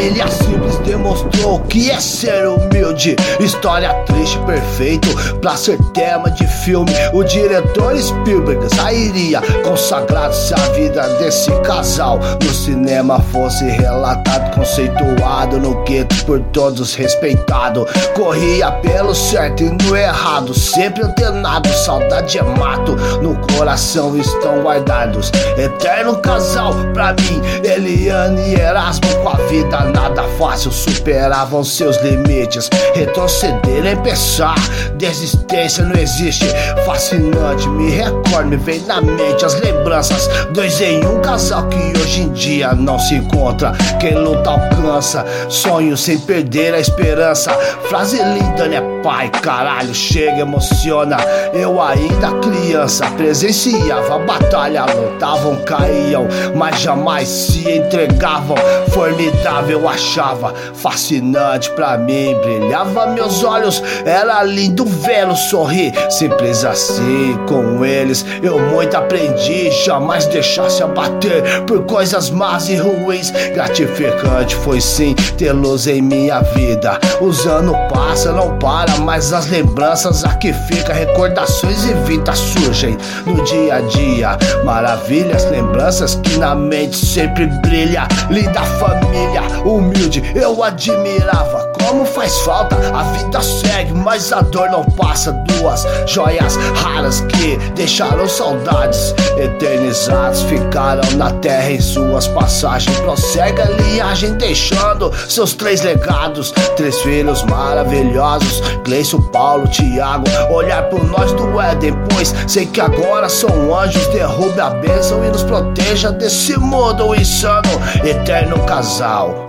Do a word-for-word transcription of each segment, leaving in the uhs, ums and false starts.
família simples demonstrou que é ser humilde. História triste, perfeito pra ser tema de filme. O diretor Spielberg sairia consagrado se a vida desse casal no cinema fosse relatado, conceituado no gueto, por todos respeitado. Corria pelo certo e no errado, sempre antenado. Saudade é mato, no coração estão guardados. Eterno casal pra mim, Eliane e Erasmo. Com a vida nada fácil, superavam seus limites. Retroceder nem pensar, desistência não existe. Fascinante, me recordo, me vem na mente as lembranças. Dois em um casal que hoje em dia não se encontra. Quem luta alcança, sonho sem perder a esperança. Frase linda, né pai? Caralho, chega, emociona. Eu ainda criança presenciava a batalha. Lutavam, caíam, mas jamais se entregavam. Formidável achava, fascinante pra mim. Brilhava meus olhos, era lindo vê-los sorrir. Simples assim, com eles eu muito aprendi. Jamais deixar se abater por coisas más e ruins. Gratificante foi sim tê-los em minha vida. Os anos passam, não para, mas as lembranças aqui ficam. Recordações e vidas surgem no dia a dia. Maravilhas, lembranças que na mente sempre brilha. Linda família, humilde, eu admirava. Como faz falta, a vida segue, mas a dor não passa. Duas joias raras que deixaram saudades eternizadas, ficaram na terra em suas passagens. Prossegue a linhagem deixando seus três legados. Três filhos maravilhosos, Gleison, Paulo, Tiago. Olhar por nós do Éden, pois sei que agora são anjos. Derrube a bênção e nos proteja desse mundo insano. Eterno casal,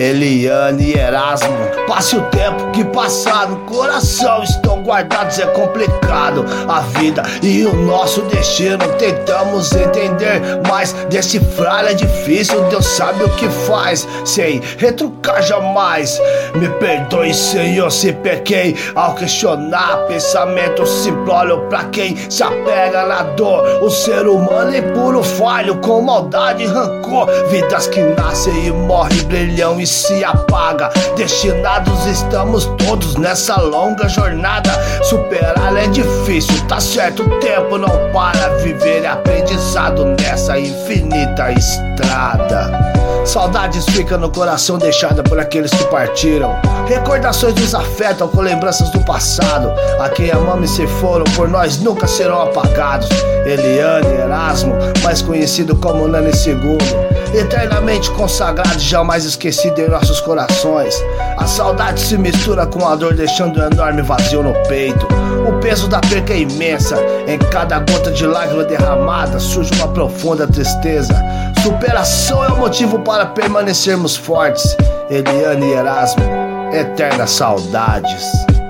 Eliane e Erasmo. Passe o tempo que passar, no coração estão guardados. É complicado a vida e o nosso destino. Tentamos entender, mas decifrar é difícil. Deus sabe o que faz, sem retrucar jamais. Me perdoe, Senhor, se pequei ao questionar. Pensamento simplório pra quem se apega na dor. O ser humano é puro falho, com maldade e rancor. Vidas que nascem e morrem, brilham e se apaga. Destinados estamos todos nessa longa jornada. Superar é difícil, tá certo, o tempo não para. Viver é aprendizado nessa infinita estrada. Saudades ficam no coração, deixada por aqueles que partiram. Recordações nos afetam com lembranças do passado. A quem amamos e se foram, por nós nunca serão apagados. Eliane e Erasmo, mais conhecido como Nani segundo, eternamente consagrado, jamais esquecido em nossos corações. A saudade se mistura com a dor, deixando um enorme vazio no peito. O peso da perca é imensa, em cada gota de lágrima derramada surge uma profunda tristeza. Superação é o motivo para permanecermos fortes. Eliane e Erasmo, eternas saudades.